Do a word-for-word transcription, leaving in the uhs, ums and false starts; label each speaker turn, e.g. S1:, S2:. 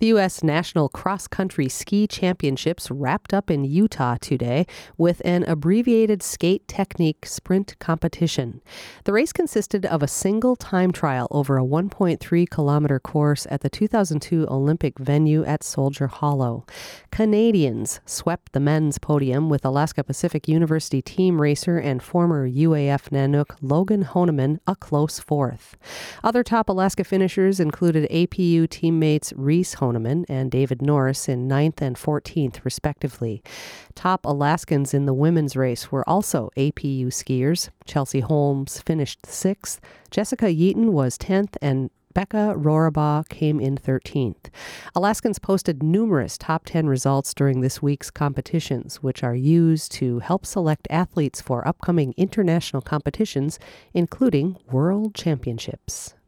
S1: The U S National Cross Country Ski Championships wrapped up in Utah today with an abbreviated skate technique sprint competition. The race consisted of a single time trial over a one point three kilometer course at the two thousand two Olympic venue at Soldier Hollow. Canadians swept the men's podium with Alaska Pacific University team racer and former U A F Nanook Logan Honeman a close fourth. Other top Alaska finishers included A P U teammates Reese Honeman and David Norris in ninth and fourteenth, respectively. Top Alaskans in the women's race were also A P U skiers. Chelsea Holmes finished sixth, Jessica Yeaton was tenth, and Becca Rorabaugh came in thirteenth. Alaskans posted numerous top ten results during this week's competitions, which are used to help select athletes for upcoming international competitions, including World Championships.